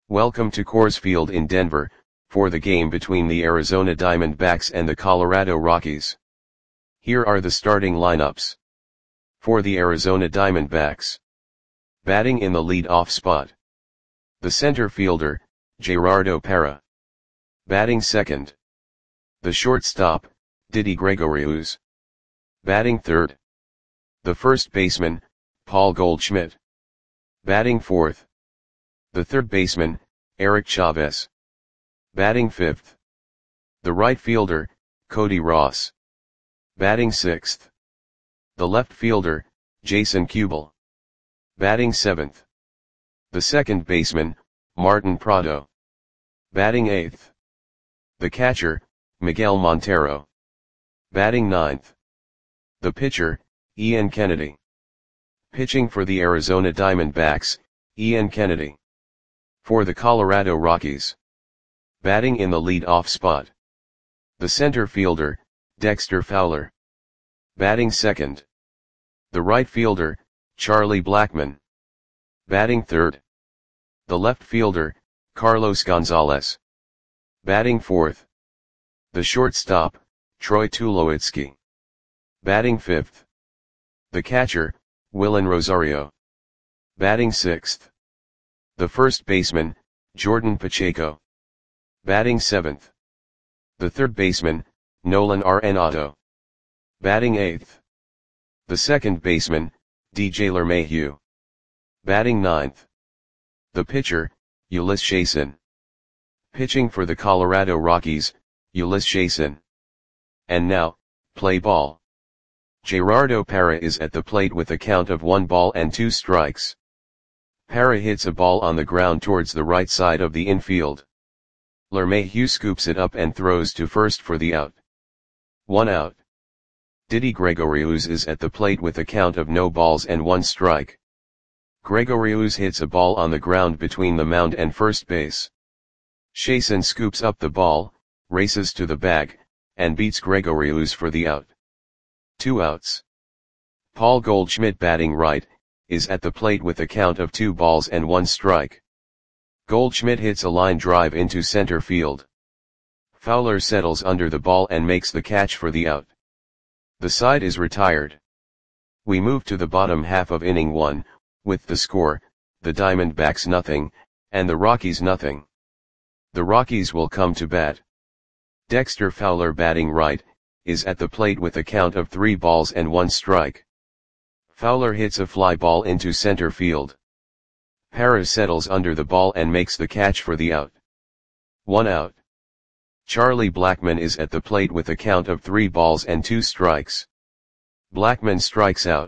Welcome to Coors Field in Denver, for the game between the Arizona Diamondbacks and the Colorado Rockies. Here are the starting lineups. For the Arizona Diamondbacks. Batting in the lead-off spot. The center fielder, Gerardo Parra. Batting second. The shortstop, Didi Gregorius. Batting third. The first baseman, Paul Goldschmidt. Batting fourth. The third baseman, Eric Chavez. Batting fifth. The right fielder, Cody Ross. Batting sixth. The left fielder, Jason Kubel. Batting seventh. The second baseman, Martin Prado. Batting eighth. The catcher, Miguel Montero. Batting ninth. The pitcher, Ian Kennedy. Pitching for the Arizona Diamondbacks, Ian Kennedy. For the Colorado Rockies. Batting in the lead-off spot. The center fielder, Dexter Fowler. Batting second. The right fielder, Charlie Blackmon. Batting third. The left fielder, Carlos Gonzalez. Batting fourth. The shortstop, Troy Tulowitzki. Batting fifth. The catcher, Willen Rosario. Batting sixth. The first baseman, Jordan Pacheco. Batting seventh. The third baseman, Nolan Arenado. Batting eighth. The second baseman, DJ LeMahieu. Batting ninth. The pitcher, Ulyss Chasson. Pitching for the Colorado Rockies, Ulyss Chasson. And now, play ball. Gerardo Parra is at the plate with a count of 1 ball and 2 strikes. Parra hits a ball on the ground towards the right side of the infield. LeMahieu scoops it up and throws to first for the out. 1 out. Didi Gregorius is at the plate with a count of no balls and 1 strike. Gregorius hits a ball on the ground between the mound and first base. Chasson scoops up the ball, races to the bag, and beats Gregorius for the out. 2 outs. Paul Goldschmidt, batting right, is at the plate with a count of 2 balls and 1 strike. Goldschmidt hits a line drive into center field. Fowler settles under the ball and makes the catch for the out. The side is retired. We move to the bottom half of inning 1, with the score, the Diamondbacks 0, and the Rockies 0. The Rockies will come to bat. Dexter Fowler, batting right, is at the plate with a count of 3 balls and 1 strike. Fowler hits a fly ball into center field. Parra settles under the ball and makes the catch for the out. 1 out. Charlie Blackmon is at the plate with a count of 3 balls and 2 strikes. Blackmon strikes out.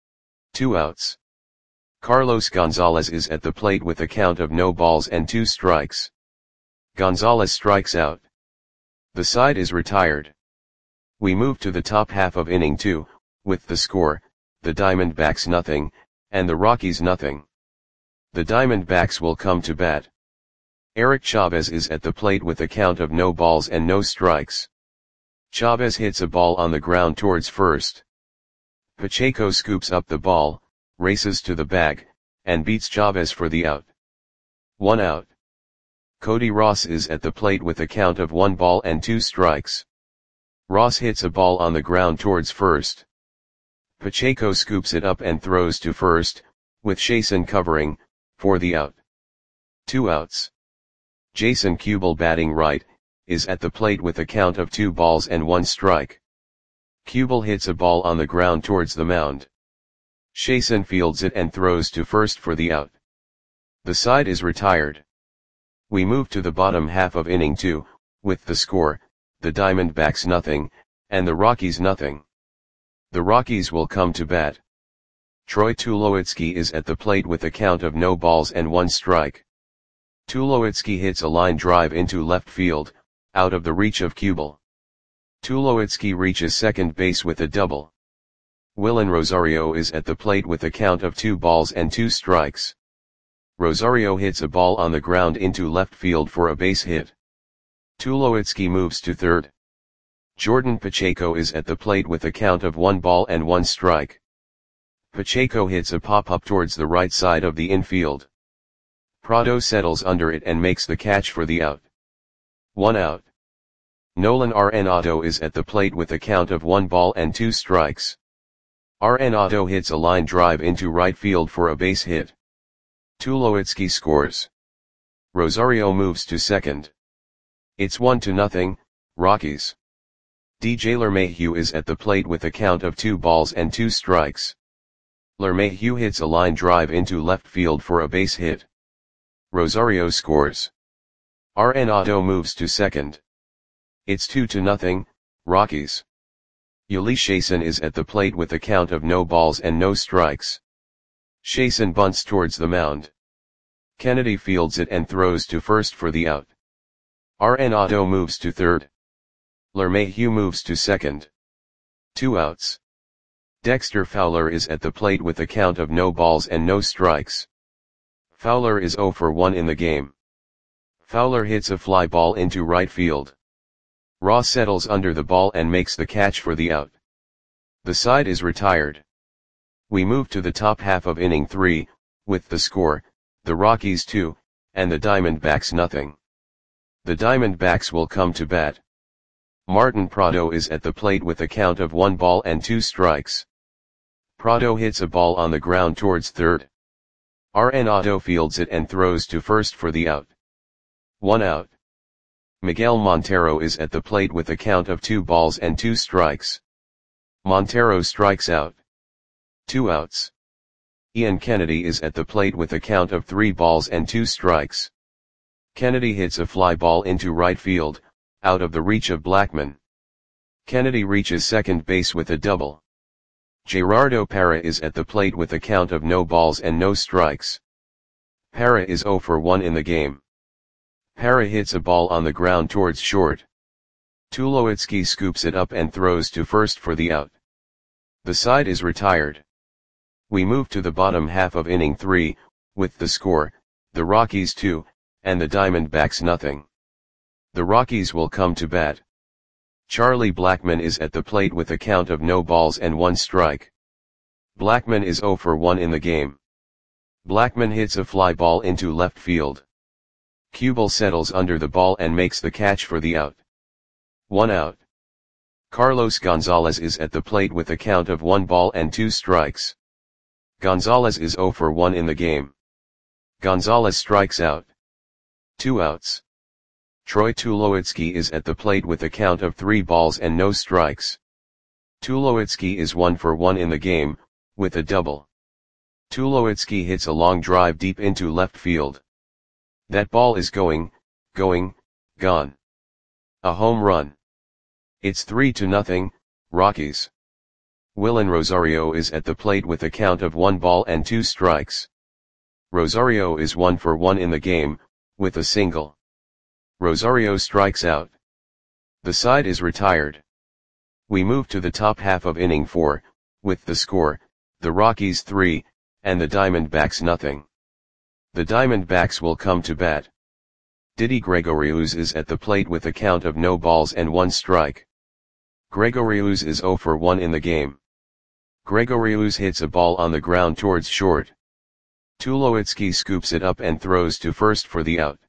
2 outs. Carlos Gonzalez is at the plate with a count of no balls and 2 strikes. Gonzalez strikes out. The side is retired. We move to the top half of inning 2, with the score, the Diamondbacks 0, and the Rockies 0. The Diamondbacks will come to bat. Eric Chavez is at the plate with a count of no balls and no strikes. Chavez hits a ball on the ground towards first. Pacheco scoops up the ball, races to the bag, and beats Chavez for the out. 1 out. Cody Ross is at the plate with a count of 1 ball and 2 strikes. Ross hits a ball on the ground towards first. Pacheco scoops it up and throws to first, with Chasson covering, for the out. 2 outs. Jason Kubel, batting right, is at the plate with a count of 2 balls and 1 strike. Kubel hits a ball on the ground towards the mound. Chasson fields it and throws to first for the out. The side is retired. We move to the bottom half of inning 2, with the score, the Diamondbacks 0, and the Rockies 0. The Rockies will come to bat. Troy Tulowitzki is at the plate with a count of no balls and 1 strike. Tulowitzki hits a line drive into left field, out of the reach of Kubel. Tulowitzki reaches second base with a double. Willen Rosario is at the plate with a count of 2 balls and 2 strikes. Rosario hits a ball on the ground into left field for a base hit. Tulowitzki moves to third. Jordan Pacheco is at the plate with a count of 1 ball and 1 strike. Pacheco hits a pop-up towards the right side of the infield. Prado settles under it and makes the catch for the out. 1 out. Nolan Arenado is at the plate with a count of 1 ball and 2 strikes. Arenado hits a line drive into right field for a base hit. Tulowitzki scores. Rosario moves to second. It's 1-0, Rockies. DJ LeMahieu is at the plate with a count of 2 balls and 2 strikes. LeMahieu hits a line drive into left field for a base hit. Rosario scores. Arenado moves to second. It's 2-0, Rockies. Jhoulys Chacin is at the plate with a count of no balls and no strikes. Chacin bunts towards the mound. Kennedy fields it and throws to first for the out. Arenado moves to third. LeMahieu moves to second. 2 outs. Dexter Fowler is at the plate with a count of no balls and no strikes. Fowler is 0 for 1 in the game. Fowler hits a fly ball into right field. Ross settles under the ball and makes the catch for the out. The side is retired. We move to the top half of inning 3, with the score, the Rockies 2, and the Diamondbacks nothing. The Diamondbacks will come to bat. Martin Prado is at the plate with a count of 1 ball and 2 strikes. Prado hits a ball on the ground towards third. Arenado fields it and throws to first for the out. 1 out. Miguel Montero is at the plate with a count of 2 balls and 2 strikes. Montero strikes out. 2 outs. Ian Kennedy is at the plate with a count of 3 balls and 2 strikes. Kennedy hits a fly ball into right field, out of the reach of Blackmon. Kennedy reaches second base with a double. Gerardo Parra is at the plate with a count of no balls and no strikes. Parra is 0 for 1 in the game. Parra hits a ball on the ground towards short. Tulowitzki scoops it up and throws to first for the out. The side is retired. We move to the bottom half of inning 3, with the score, the Rockies 2, and the Diamondbacks nothing. The Rockies will come to bat. Charlie Blackmon is at the plate with a count of no balls and 1 strike. Blackmon is 0 for 1 in the game. Blackmon hits a fly ball into left field. Kubel settles under the ball and makes the catch for the out. 1 out. Carlos Gonzalez is at the plate with a count of 1 ball and 2 strikes. Gonzalez is 0 for 1 in the game. Gonzalez strikes out. 2 outs. Troy Tulowitzki is at the plate with a count of 3 balls and no strikes. Tulowitzki is 1 for 1 in the game, with a double. Tulowitzki hits a long drive deep into left field. That ball is going, gone. A home run. It's 3-0, Rockies. Willen Rosario is at the plate with a count of 1 ball and 2 strikes. Rosario is 1 for 1 in the game, with a single. Rosario strikes out. The side is retired. We move to the top half of inning 4, with the score, the Rockies 3, and the Diamondbacks nothing. The Diamondbacks will come to bat. Didi Gregorius is at the plate with a count of no balls and 1 strike. Gregorius is 0 for 1 in the game. Gregorius hits a ball on the ground towards short. Tulowitzki scoops it up and throws to first for the out.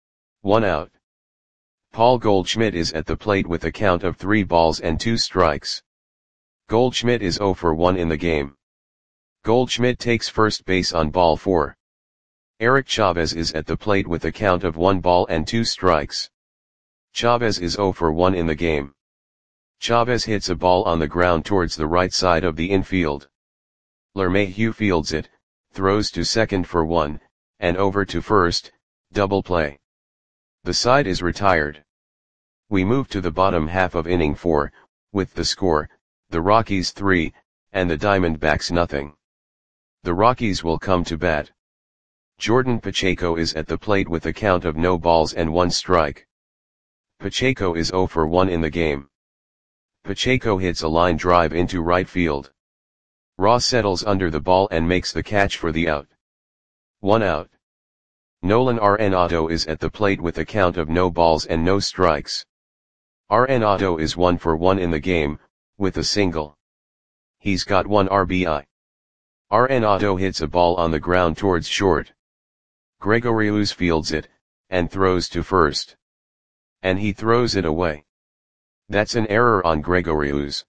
1 out. Paul Goldschmidt is at the plate with a count of 3 balls and 2 strikes. Goldschmidt is 0 for 1 in the game. Goldschmidt takes first base on ball 4. Eric Chavez is at the plate with a count of 1 ball and 2 strikes. Chavez is 0 for 1 in the game. Chavez hits a ball on the ground towards the right side of the infield. LeMahieu fields it, throws to second for 1, and over to first, double play. The side is retired. We move to the bottom half of inning 4, with the score, the Rockies 3, and the Diamondbacks nothing. The Rockies will come to bat. Jordan Pacheco is at the plate with a count of no balls and 1 strike. Pacheco is 0 for 1 in the game. Pacheco hits a line drive into right field. Ross settles under the ball and makes the catch for the out. 1 out. Nolan Arenado is at the plate with a count of no balls and no strikes. Arenado is 1 for 1 in the game, with a single. He's got 1 RBI. Arenado hits a ball on the ground towards short. Gregorius fields it, and throws to first. And he throws it away. That's an error on Gregorius.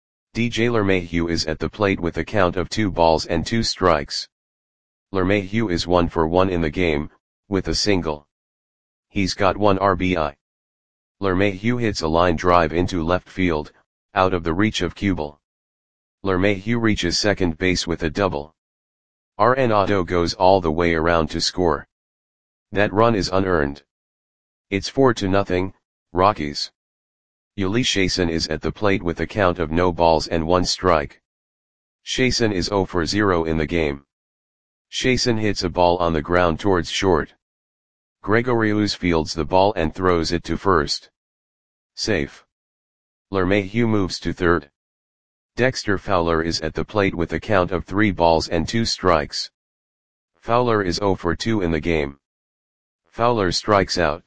DJ LeMahieu is at the plate with a count of 2 balls and 2 strikes. LeMahieu is 1 for 1 in the game, with a single. He's got 1 RBI. LeMahieu hits a line drive into left field, out of the reach of Kubel. LeMahieu reaches second base with a double. Arenado goes all the way around to score. That run is unearned. It's 4-0, Rockies. Uli Chasen is at the plate with a count of no balls and 1 strike. Chasen is 0 for 0 in the game. Chasen hits a ball on the ground towards short. Gregorius fields the ball and throws it to first. Safe. LeMahieu moves to third. Dexter Fowler is at the plate with a count of 3 balls and 2 strikes. Fowler is 0 for 2 in the game. Fowler strikes out.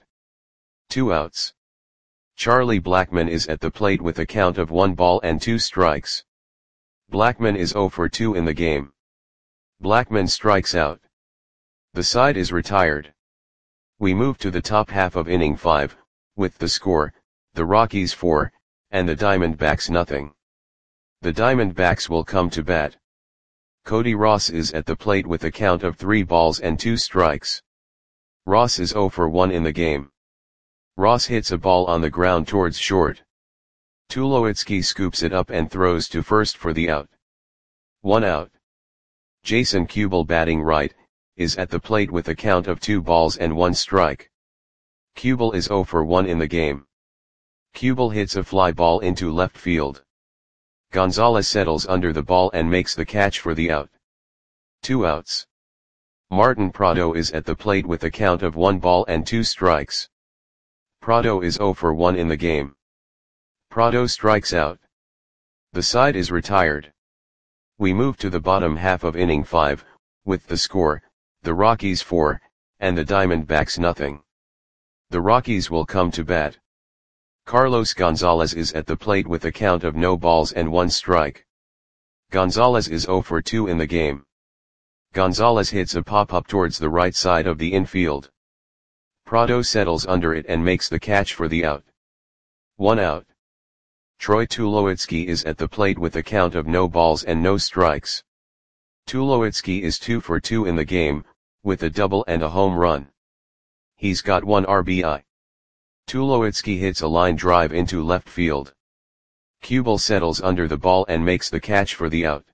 2 outs. Charlie Blackmon is at the plate with a count of 1 ball and 2 strikes. Blackmon is 0 for 2 in the game. Blackmon strikes out. The side is retired. We move to the top half of inning 5, with the score, the Rockies 4, and the Diamondbacks nothing. The Diamondbacks will come to bat. Cody Ross is at the plate with a count of 3 balls and 2 strikes. Ross is 0 for 1 in the game. Ross hits a ball on the ground towards short. Tulowitzki scoops it up and throws to first for the out. 1 out. Jason Kubel, batting right, is at the plate with a count of 2 balls and 1 strike. Kubel is 0 for 1 in the game. Kubel hits a fly ball into left field. Gonzalez settles under the ball and makes the catch for the out. 2 outs. Martin Prado is at the plate with a count of 1 ball and 2 strikes. Prado is 0 for 1 in the game. Prado strikes out. The side is retired. We move to the bottom half of inning 5, with the score, the Rockies 4, and the Diamondbacks nothing. The Rockies will come to bat. Carlos Gonzalez is at the plate with a count of no balls and 1 strike. Gonzalez is 0 for 2 in the game. Gonzalez hits a pop-up towards the right side of the infield. Prado settles under it and makes the catch for the out. 1 out. Troy Tulowitzki is at the plate with a count of no balls and no strikes. Tulowitzki is 2 for 2 in the game, with a double and a home run. He's got 1 RBI. Tulowitzki hits a line drive into left field. Kubel settles under the ball and makes the catch for the out.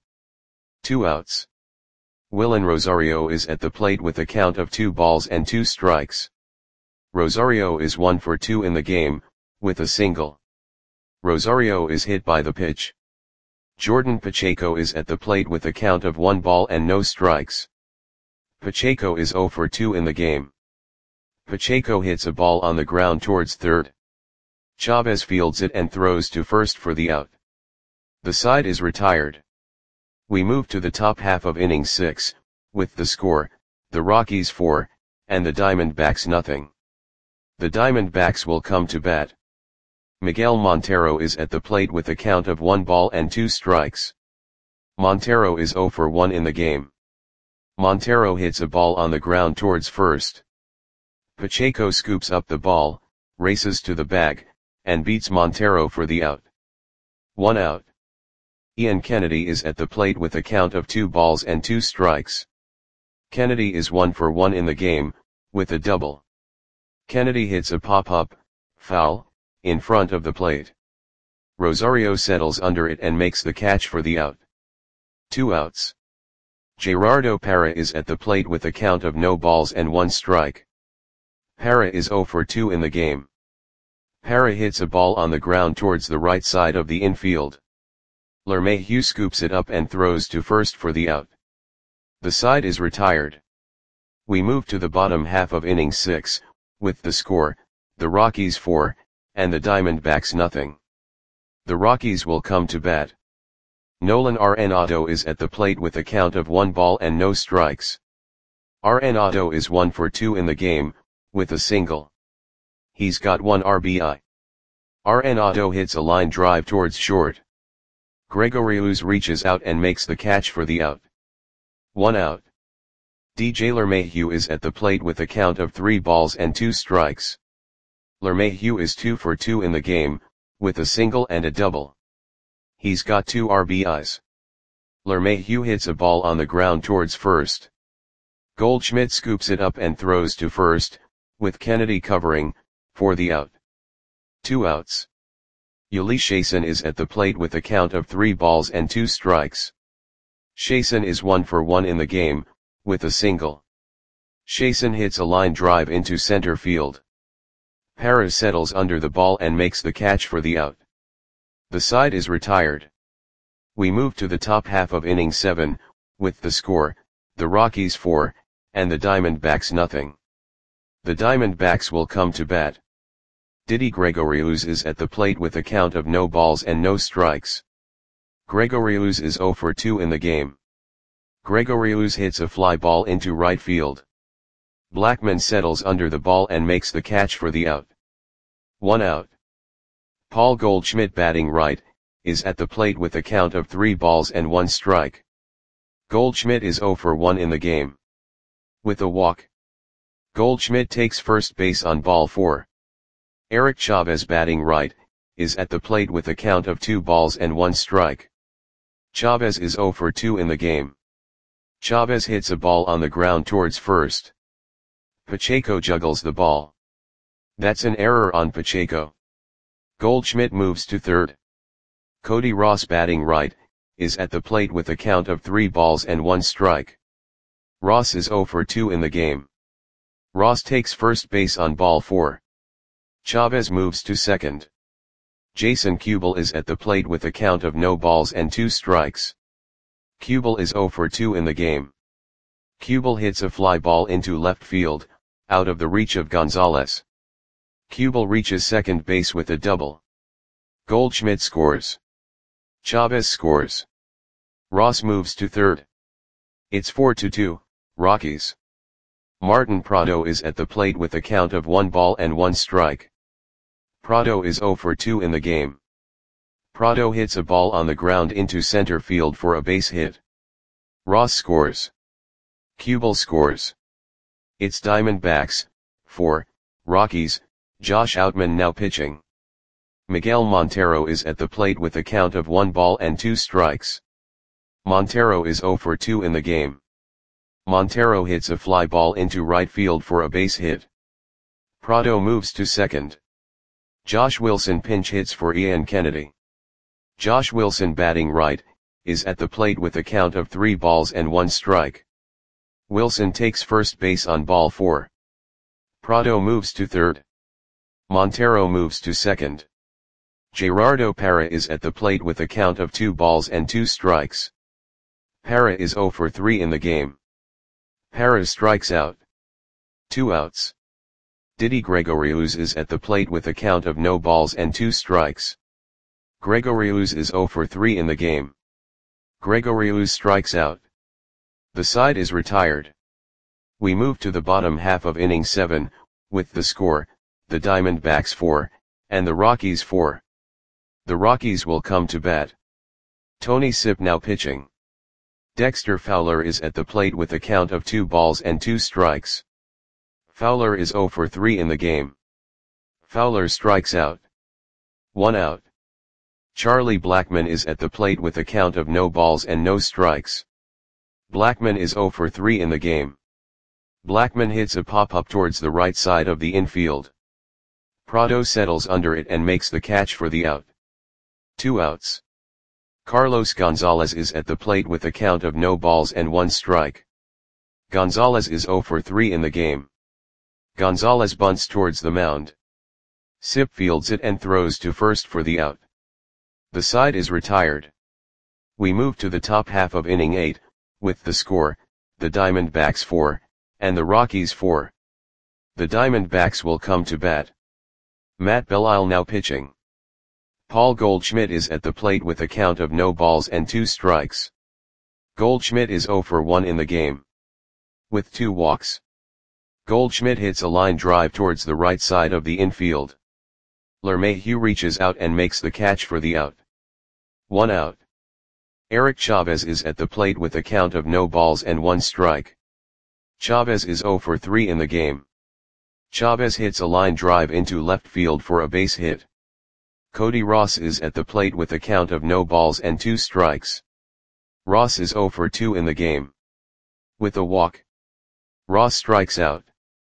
2 outs. Willen Rosario is at the plate with a count of 2 balls and 2 strikes. Rosario is 1 for 2 in the game, with a single. Rosario is hit by the pitch. Jordan Pacheco is at the plate with a count of 1 ball and no strikes. Pacheco is 0 for 2 in the game. Pacheco hits a ball on the ground towards third. Chavez fields it and throws to first for the out. The side is retired. We move to the top half of inning 6, with the score, the Rockies 4, and the Diamondbacks nothing. The Diamondbacks will come to bat. Miguel Montero is at the plate with a count of 1 ball and 2 strikes. Montero is 0 for 1 in the game. Montero hits a ball on the ground towards first. Pacheco scoops up the ball, races to the bag, and beats Montero for the out. 1 out. Ian Kennedy is at the plate with a count of 2 balls and 2 strikes. Kennedy is 1 for 1 in the game, with a double. Kennedy hits a pop-up, foul, in front of the plate. Rosario settles under it and makes the catch for the out. 2 outs. Gerardo Parra is at the plate with a count of no balls and 1 strike. Parra is 0 for 2 in the game. Parra hits a ball on the ground towards the right side of the infield. LeMahieu scoops it up and throws to first for the out. The side is retired. We move to the bottom half of inning 6, with the score, the Rockies 4, and the Diamondbacks nothing. The Rockies will come to bat. Nolan Arenado is at the plate with a count of 1 ball and no strikes. Arenado is 1 for 2 in the game, with a single. He's got 1 RBI. Arenado hits a line drive towards short. Gregorius reaches out and makes the catch for the out. 1 out. DJ LeMahieu is at the plate with a count of 3 balls and 2 strikes. LeMahieu is 2 for 2 in the game, with a single and a double. He's got 2 RBIs. LeMahieu hits a ball on the ground towards first. Goldschmidt scoops it up and throws to first, with Kennedy covering, for the out. 2 outs. Jhoulys Chassin is at the plate with a count of 3 balls and 2 strikes. Chassin is 1 for 1 in the game, with a single. Chassin hits a line drive into center field. Parra settles under the ball and makes the catch for the out. The side is retired. We move to the top half of inning 7, with the score, the Rockies 4, and the Diamondbacks nothing. The Diamondbacks will come to bat. Didi Gregorius is at the plate with a count of no balls and no strikes. Gregorius is 0 for 2 in the game. Gregorius hits a fly ball into right field. Blackman settles under the ball and makes the catch for the out. 1 out. Paul Goldschmidt, batting right, is at the plate with a count of 3 balls and 1 strike. Goldschmidt is 0 for 1 in the game. With a walk. Goldschmidt takes first base on ball 4. Eric Chavez, batting right, is at the plate with a count of 2 balls and 1 strike. Chavez is 0 for 2 in the game. Chavez hits a ball on the ground towards first. Pacheco juggles the ball. That's an error on Pacheco. Goldschmidt moves to third. Cody Ross, batting right, is at the plate with a count of 3 balls and 1 strike. Ross is 0 for 2 in the game. Ross takes first base on ball 4. Chavez moves to second. Jason Kubel is at the plate with a count of no balls and 2 strikes. Kubel is 0 for 2 in the game. Kubel hits a fly ball into left field, out of the reach of Gonzalez. Kubel reaches second base with a double. Goldschmidt scores. Chavez scores. Ross moves to third. It's 4-2, Rockies. Martin Prado is at the plate with a count of 1 ball and 1 strike. Prado is 0 for 2 in the game. Prado hits a ball on the ground into center field for a base hit. Ross scores. Kubel scores. It's Diamondbacks, 4, Rockies, Josh Outman now pitching. Miguel Montero is at the plate with a count of 1 ball and 2 strikes. Montero is 0 for 2 in the game. Montero hits a fly ball into right field for a base hit. Prado moves to second. Josh Wilson pinch hits for Ian Kennedy. Josh Wilson, batting right, is at the plate with a count of 3 balls and 1 strike. Wilson takes first base on ball 4. Prado moves to third. Montero moves to second. Gerardo Parra is at the plate with a count of 2 balls and 2 strikes. Parra is 0 for 3 in the game. Parra strikes out. 2 outs. Didi Gregorius is at the plate with a count of no balls and 2 strikes. Gregorius is 0 for 3 in the game. Gregorius strikes out. The side is retired. We move to the bottom half of inning 7, with the score, the Diamondbacks 4, and the Rockies 4. The Rockies will come to bat. Tony Sipp now pitching. Dexter Fowler is at the plate with a count of 2 balls and 2 strikes. Fowler is 0 for 3 in the game. Fowler strikes out. 1 out. Charlie Blackmon is at the plate with a count of no balls and no strikes. Blackmon is 0 for 3 in the game. Blackmon hits a pop-up towards the right side of the infield. Prado settles under it and makes the catch for the out. 2 outs. Carlos Gonzalez is at the plate with a count of no balls and 1 strike. Gonzalez is 0 for 3 in the game. Gonzalez bunts towards the mound. Sipp fields it and throws to first for the out. The side is retired. We move to the top half of inning 8, with the score, the Diamondbacks 4, and the Rockies 4. The Diamondbacks will come to bat. Matt Belisle now pitching. Paul Goldschmidt is at the plate with a count of no balls and 2 strikes. Goldschmidt is 0 for 1 in the game. With 2 walks. Goldschmidt hits a line drive towards the right side of the infield. LeMahieu reaches out and makes the catch for the out. 1 out. Eric Chavez is at the plate with a count of no balls and 1 strike. Chavez is 0 for 3 in the game. Chavez hits a line drive into left field for a base hit. Cody Ross is at the plate with a count of no balls and 2 strikes. Ross is 0 for 2 in the game. With a walk, Ross strikes out.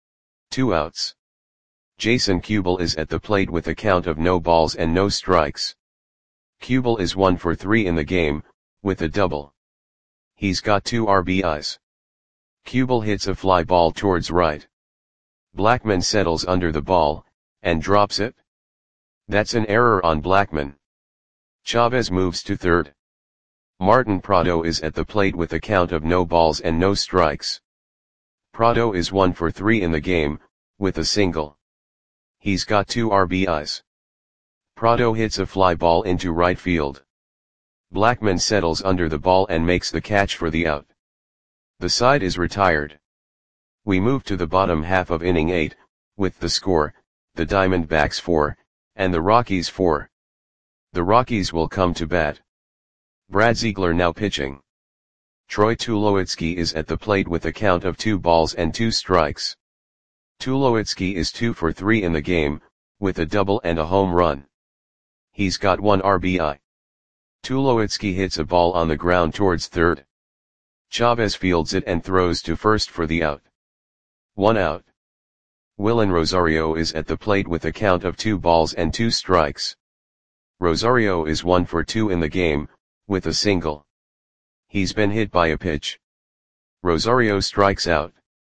2 outs. Jason Kubel is at the plate with a count of no balls and no strikes. Kubel is 1 for 3 in the game, with a double. He's got 2 RBIs. Kubel hits a fly ball towards right. Blackman settles under the ball, and drops it. That's an error on Blackman. Chavez moves to third. Martin Prado is at the plate with a count of no balls and no strikes. Prado is 1 for 3 in the game, with a single. He's got 2 RBIs. Prado hits a fly ball into right field. Blackman settles under the ball and makes the catch for the out. The side is retired. We move to the bottom half of inning 8, with the score, the Diamondbacks 4, and the Rockies 4. The Rockies will come to bat. Brad Ziegler now pitching. Troy Tulowitzki is at the plate with a count of 2 balls and 2 strikes. Tulowitzki is 2 for 3 in the game, with a double and a home run. He's got 1 RBI. Tulowitzki hits a ball on the ground towards third. Chavez fields it and throws to first for the out. 1 out. Willen Rosario is at the plate with a count of 2 balls and 2 strikes. Rosario is 1 for 2 in the game, with a single. He's been hit by a pitch. Rosario strikes out.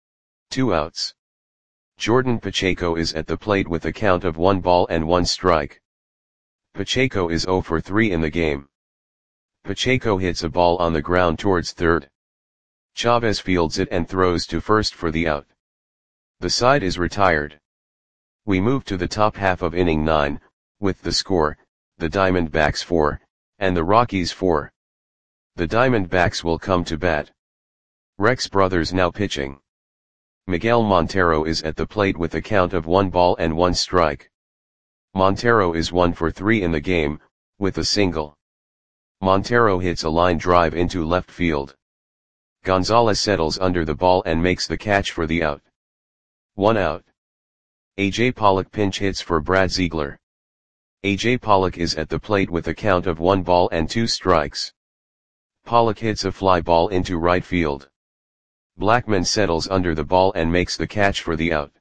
2 outs. Jordan Pacheco is at the plate with a count of 1 ball and 1 strike. Pacheco is 0 for 3 in the game. Pacheco hits a ball on the ground towards third. Chavez fields it and throws to first for the out. The side is retired. We move to the top half of inning 9, with the score, the Diamondbacks 4, and the Rockies 4. The Diamondbacks will come to bat. Rex Brothers now pitching. Miguel Montero is at the plate with a count of 1 ball and 1 strike. Montero is 1 for 3 in the game, with a single. Montero hits a line drive into left field. Gonzalez settles under the ball and makes the catch for the out. 1 out. A.J. Pollock pinch hits for Brad Ziegler. A.J. Pollock is at the plate with a count of 1 ball and 2 strikes. Pollock hits a fly ball into right field. Blackman settles under the ball and makes the catch for the out.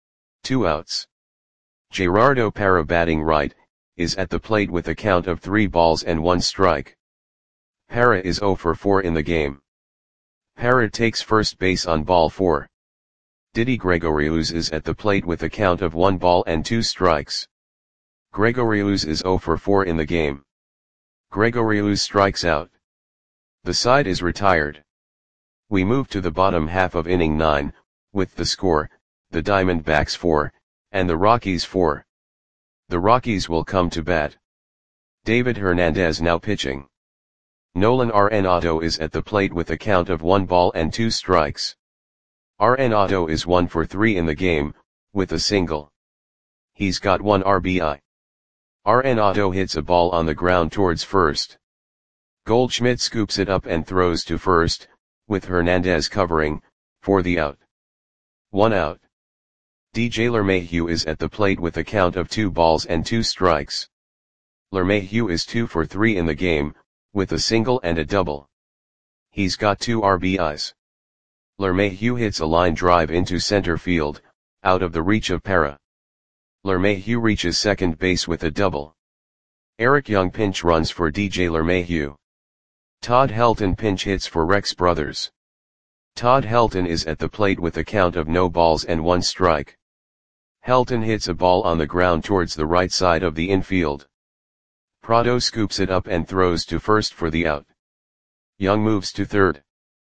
2 outs. Gerardo Parra batting right, is at the plate with a count of 3 balls and 1 strike. Parra is 0 for 4 in the game. Parra takes first base on ball 4. Didi Gregorius is at the plate with a count of 1 ball and 2 strikes. Gregorius is 0 for 4 in the game. Gregorius strikes out. The side is retired. We move to the bottom half of inning 9, with the score, the Diamondbacks 4, and the Rockies 4. The Rockies will come to bat. David Hernandez now pitching. Nolan Arenado is at the plate with a count of 1 ball and 2 strikes. Arenado is 1 for 3 in the game, with a single. He's got 1 RBI. Arenado hits a ball on the ground towards first. Goldschmidt scoops it up and throws to first, with Hernandez covering, for the out. 1 out. DJ LeMahieu is at the plate with a count of 2 balls and 2 strikes. LeMahieu is 2 for 3 in the game, with a single and a double. He's got 2 RBIs. LeMahieu hits a line drive into center field, out of the reach of Parra. LeMahieu reaches second base with a double. Eric Young pinch runs for DJ LeMahieu. Todd Helton pinch hits for Rex Brothers. Todd Helton is at the plate with a count of no balls and 1 strike. Helton hits a ball on the ground towards the right side of the infield. Prado scoops it up and throws to first for the out. Young moves to third.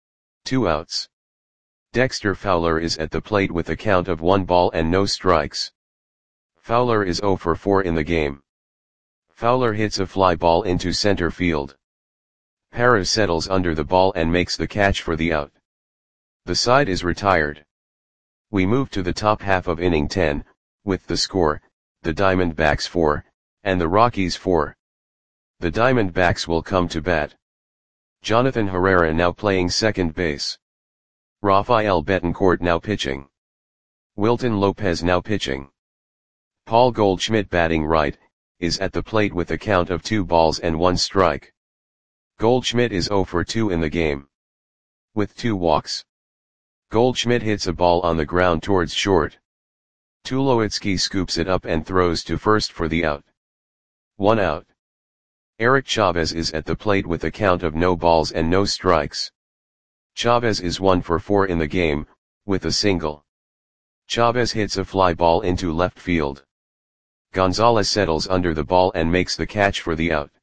2 outs. Dexter Fowler is at the plate with a count of 1 ball and no strikes. Fowler is 0 for 4 in the game. Fowler hits a fly ball into center field. Parra settles under the ball and makes the catch for the out. The side is retired. We move to the top half of inning 10, with the score, the Diamondbacks 4, and the Rockies 4. The Diamondbacks will come to bat. Jonathan Herrera now playing second base. Rafael Betancourt now pitching. Wilton Lopez now pitching. Paul Goldschmidt batting right, is at the plate with a count of 2 balls and 1 strike. Goldschmidt is 0 for 2 in the game. With 2 walks. Goldschmidt hits a ball on the ground towards short. Tulowitzki scoops it up and throws to first for the out. 1 out. Eric Chavez is at the plate with a count of no balls and no strikes. Chavez is 1 for 4 in the game, with a single. Chavez hits a fly ball into left field. Gonzalez settles under the ball and makes the catch for the out.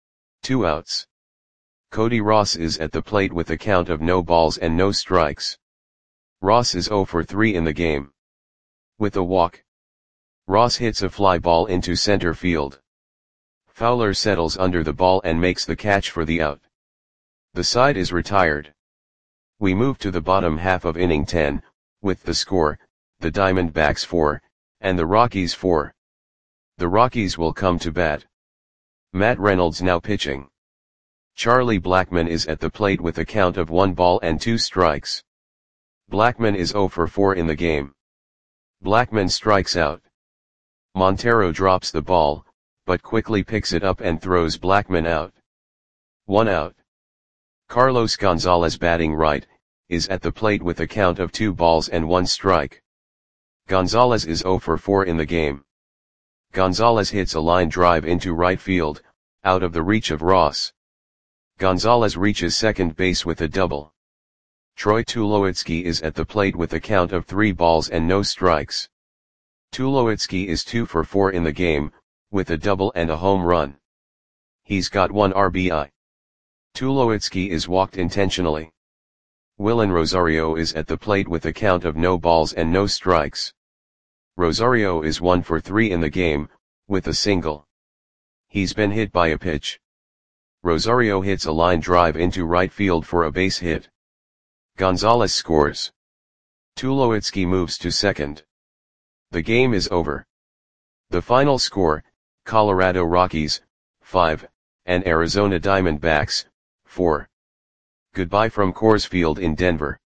2 outs. Cody Ross is at the plate with a count of no balls and no strikes. Ross is 0 for 3 in the game. With a walk. Ross hits a fly ball into center field. Fowler settles under the ball and makes the catch for the out. The side is retired. We move to the bottom half of inning 10, with the score, the Diamondbacks 4, and the Rockies 4. The Rockies will come to bat. Matt Reynolds now pitching. Charlie Blackmon is at the plate with a count of 1 ball and 2 strikes. Blackmon is 0 for 4 in the game. Blackmon strikes out. Montero drops the ball, but quickly picks it up and throws Blackmon out. 1 out. Carlos Gonzalez batting right, is at the plate with a count of 2 balls and 1 strike. Gonzalez is 0 for 4 in the game. Gonzalez hits a line drive into right field, out of the reach of Ross. Gonzalez reaches second base with a double. Troy Tulowitzki is at the plate with a count of 3 balls and no strikes. Tulowitzki is 2 for 4 in the game, with a double and a home run. He's got 1 RBI. Tulowitzki is walked intentionally. Willen Rosario is at the plate with a count of no balls and no strikes. Rosario is 1 for 3 in the game, with a single. He's been hit by a pitch. Rosario hits a line drive into right field for a base hit. Gonzalez scores. Tulowitzki moves to second. The game is over. The final score, Colorado Rockies, 5, and Arizona Diamondbacks, 4. Goodbye from Coors Field in Denver.